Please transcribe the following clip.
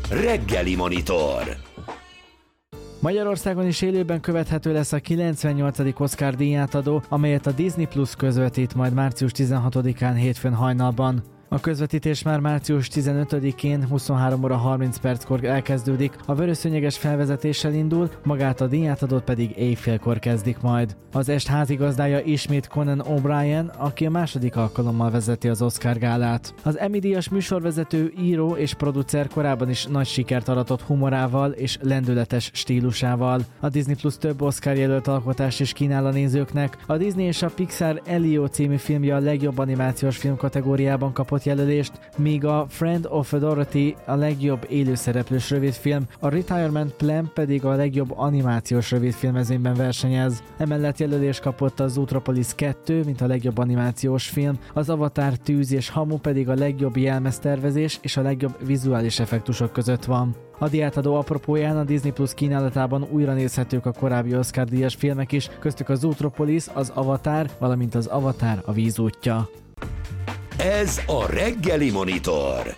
Reggeli Monitor. Magyarországon is élőben követhető lesz a 98. Oscar díjátadó, amelyet a Disney Plus közvetít majd március 16-án hétfőn hajnalban. A közvetítés már március 15-én 23 óra 30 perckor elkezdődik, a vörösszőnyeges felvezetéssel indul, magát a díjátadót pedig éjfélkor kezdik majd. Az est házigazdája ismét Conan O'Brien, aki a második alkalommal vezeti az Oscar gálát. Az Emmy-díjas műsorvezető, író és producer korábban is nagy sikert aratott humorával és lendületes stílusával. A Disney Plus több Oscar jelölt alkotást is kínál a nézőknek. A Disney és a Pixar Elio című filmje a legjobb animációs film kategóriában kapott jelölést, míg a Friend of Dorothy a legjobb élőszereplős rövidfilm, a Retirement Plan pedig a legjobb animációs rövidfilmezőnyben versenyez. Emellett jelölést kapott az Zootropolis 2, mint a legjobb animációs film, az Avatar Tűz és Hamu pedig a legjobb jelmeztervezés és a legjobb vizuális effektusok között van. A díjátadó apropóján a Disney Plus kínálatában újra nézhetők a korábbi Oscar-díjas filmek is, köztük a Zootropolis, az Avatar, valamint az Avatar a vízútja. Ez a Reggeli Monitor.